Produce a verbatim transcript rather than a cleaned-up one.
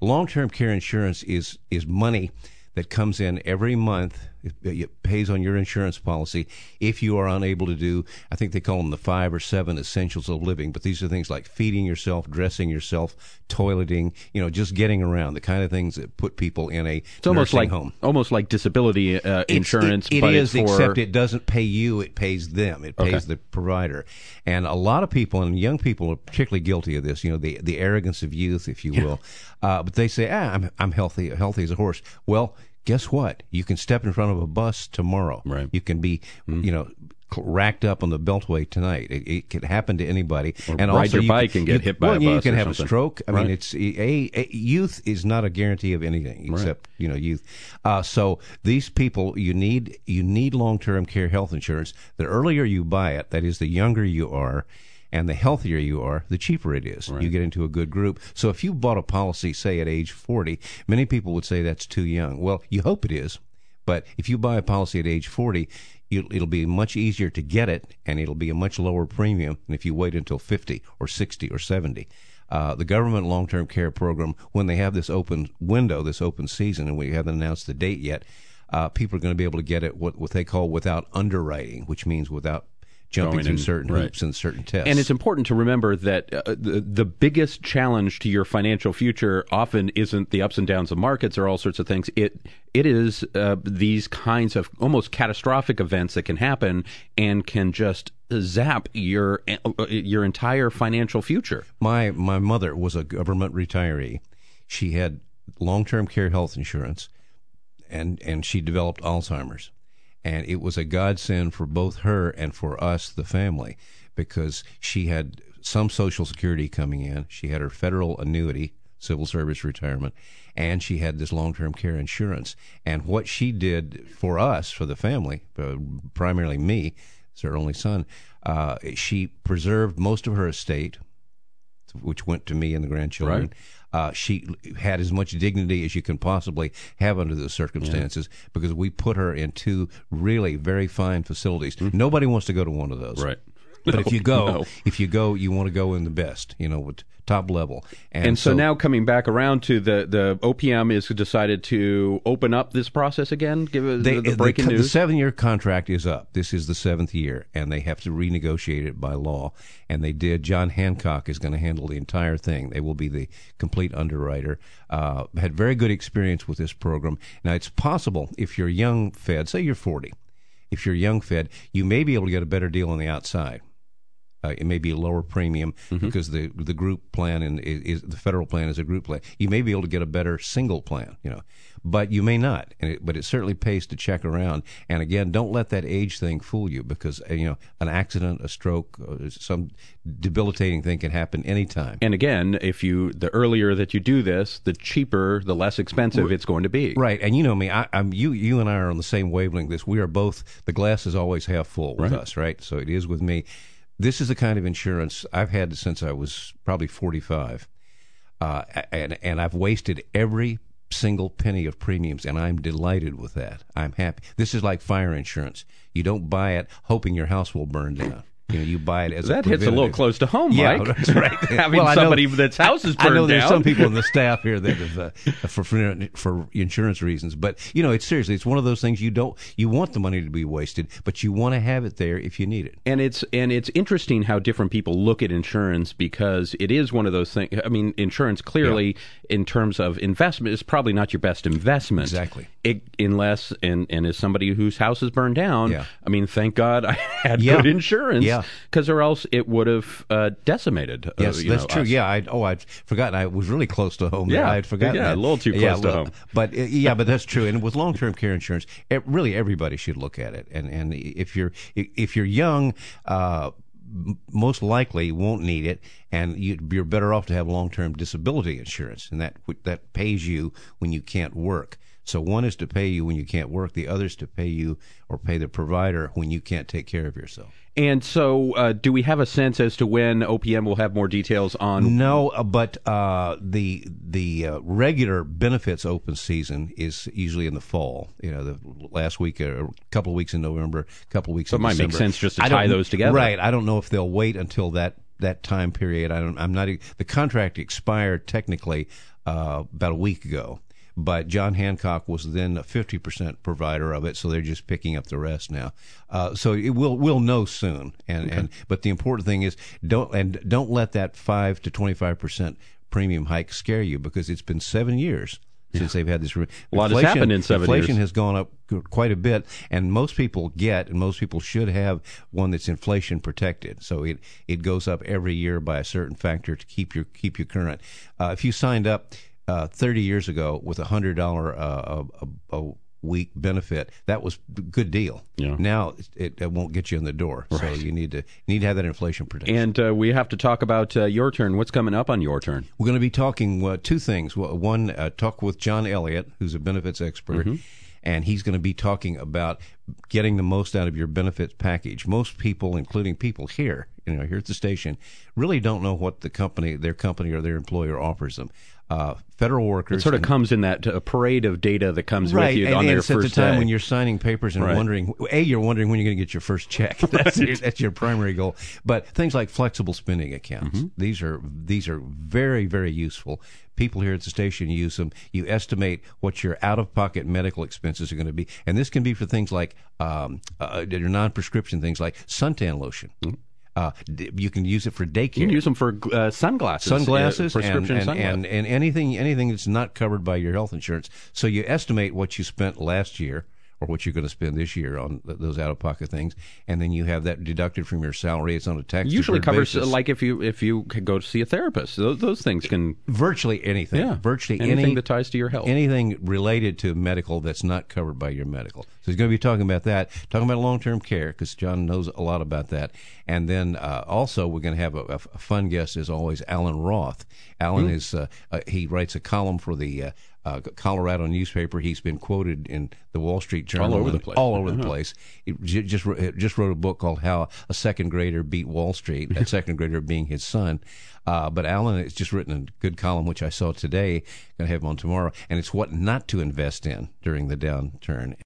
long-term care insurance is is money that comes in every month. It, it pays on your insurance policy if you are unable to do, I think they call them the five or seven essentials of living, but these are things like feeding yourself, dressing yourself, toileting, you know, just getting around, the kind of things that put people in a it's almost nursing like, home. Almost like disability uh, insurance. It, it, it but is, it's for... except it doesn't pay you, it pays them. It pays Okay. the provider. And a lot of people, and young people are particularly guilty of this, you know, the, the arrogance of youth, if you will. Uh, but they say, ah, I'm, I'm healthy, healthy as a horse. Well, guess what? You can step in front of a bus tomorrow. Right. You can be, mm-hmm. you know, racked up on the Beltway tonight. It, it can happen to anybody. Or and ride also your you bike can, and get you, hit by well, a yeah, bus. you can or have something. a stroke. I right. mean, it's a, a youth is not a guarantee of anything except right. you know youth. Uh, so these people, you need you need long term care health insurance. The earlier you buy it, that is, the younger you are. And the healthier you are, the cheaper it is. Right. You get into a good group. So if you bought a policy, say, at age forty, many people would say that's too young. Well, you hope it is. But if you buy a policy at age forty, you'll, it'll be much easier to get it, and it'll be a much lower premium than if you wait until fifty or sixty or seventy. Uh, the government long-term care program, when they have this open window, this open season, and we haven't announced the date yet, uh, people are going to be able to get it what, what they call without underwriting, which means without jumping Going through in, certain right. hoops and certain tests. And it's important to remember that uh, the, the biggest challenge to your financial future often isn't the ups and downs of markets or all sorts of things. It it is uh, these kinds of almost catastrophic events that can happen and can just zap your uh, your entire financial future. My my mother was a government retiree. She had long-term care health insurance, and and she developed Alzheimer's. And it was a godsend for both her and for us, the family, because she had some Social Security coming in. She had her federal annuity, civil service retirement, and she had this long-term care insurance. And what she did for us, for the family, uh, primarily me, as her only son, uh, she preserved most of her estate, which went to me and the grandchildren. Right. Uh, she had as much dignity as you can possibly have under the circumstances yeah. because we put her in two really very fine facilities. Mm-hmm. Nobody wants to go to one of those. Right. But no, if you go, no. if you go, you want to go in the best, you know, with top level. And, and so, so now coming back around to the, the O P M is decided to open up this process again? Give it they, the, the breaking the, news? The seven-year contract is up. This is the seventh year, and they have to renegotiate it by law. And they did. John Hancock is going to handle the entire thing. They will be the complete underwriter. Uh, had very good experience with this program. Now, it's possible if you're young Fed, say you're forty, if you're young Fed, you may be able to get a better deal on the outside. Uh, it may be a lower premium mm-hmm. because the the group plan and is, is the federal plan is a group plan. You may be able to get a better single plan, you know, but you may not. And it, but it certainly pays to check around. And again, don't let that age thing fool you because uh, you know an accident, a stroke, uh, some debilitating thing can happen anytime. And again, if you the earlier that you do this, the cheaper, the less expensive it's going to be. Right. And you know me, I, I'm you. You and I are on the same wavelength. This we are both. The glass is always half full with right. us, right? So it is with me. This is the kind of insurance I've had since I was probably forty-five, uh, and and I've wasted every single penny of premiums, and I'm delighted with that. I'm happy. This is like fire insurance. You don't buy it hoping your house will burn down. You know, you buy it as that a hits a little close to home, yeah, Mike. That's right. Having well, somebody know, that's house is burned down. I know there's down. Some people in the staff here that have, uh, for, for for insurance reasons, but you know, it's seriously, it's one of those things you don't you want the money to be wasted, but you want to have it there if you need it. And it's and it's interesting how different people look at insurance because it is one of those things. I mean, insurance clearly, yeah. in terms of investment, is probably not your best investment. Exactly. It, unless and and as somebody whose house is burned down, yeah. I mean, thank God I had yeah. good insurance, yeah. because or else it would have uh, decimated. Yes, uh, you that's know, true. us. Yeah, I oh I'd forgotten. I was really close to home. Yeah, there. I'd forgotten. Yeah, that. a little too close yeah, to well, home. But uh, yeah, but that's true. And with long-term care insurance, it, really everybody should look at it. And and if you're if you're young. Uh, most likely won't need it, and you, you're better off to have long-term disability insurance, and that that pays you when you can't work. So one is to pay you when you can't work, the other is to pay you or pay the provider when you can't take care of yourself. And so uh, do we have a sense as to when O P M will have more details on? No, uh, but uh, the the uh, regular benefits open season is usually in the fall. You know, the last week, or a couple of weeks in November, a couple of weeks so in December. So it might December. make sense just to tie those together. Right. I don't know if they'll wait until that, that time period. I don't. I'm not. The contract expired technically uh, about a week ago. But John Hancock was then a fifty percent provider of it, so they're just picking up the rest now. Uh, so it will we'll know soon. And, Okay. and but the important thing is don't and don't let that five to twenty five percent premium hike scare you, because it's been seven years since they've had this. Re- A lot has happened in seven inflation years. has gone up quite a bit, and most people get, and most people should have one that's inflation protected. So it, it goes up every year by a certain factor to keep your keep you current. Uh, if you signed up uh, thirty years ago with a hundred dollar uh, a, a week benefit, that was a good deal. Yeah. Now it, it won't get you in the door, so Right. you need to you need to have that inflation protection. And uh, we have to talk about uh, Your Turn. What's coming up on Your Turn? We're going to be talking uh, two things. One, uh, talk with John Elliott, who's a benefits expert, Mm-hmm. and he's going to be talking about getting the most out of your benefits package. Most people, including people here, you know, here at the station, really don't know what the company, their company or their employer offers them. Uh, federal workers It sort of and- comes in that uh, parade of data that comes right, with you and, on and their it's at first the time day. when you're signing papers and Right. wondering, A, you're wondering when you're going to get your first check. That's, your, that's your primary goal. But things like flexible spending accounts, Mm-hmm. these are these are very, very useful. People here at the station use them. You estimate what your out-of-pocket medical expenses are going to be. And this can be for things like um, uh, your non-prescription things like suntan lotion. Mm-hmm. Uh, d- you can use it for daycare. You can use them for uh, sunglasses. Sunglasses, uh, prescription and, and, sunglasses. and, and anything anything that's not covered by your health insurance. So you estimate what you spent last year or what you're going to spend this year on th- those out-of-pocket things, and then you have that deducted from your salary. It's on a tax Usually covers basis. uh, like if you if you could go to see a therapist. Those, those things can virtually anything. yeah virtually anything any, that ties to your health. anything related to medical that's not covered by your medical. So he's going to be talking about that, talking about long-term care, because John knows a lot about that. And then uh, also we're going to have a, a fun guest, as always, Alan Roth. Alan Hmm. is uh, uh, he writes a column for the uh, uh, Colorado newspaper. He's been quoted in the Wall Street Journal. All over the and place. All over the Uh-huh. place. He j- just wrote- just wrote a book called How a Second Grader Beat Wall Street. That second grader being his son. Uh, but Alan has just written a good column, which I saw today. Going to have him on tomorrow, and it's what not to invest in during the downturn.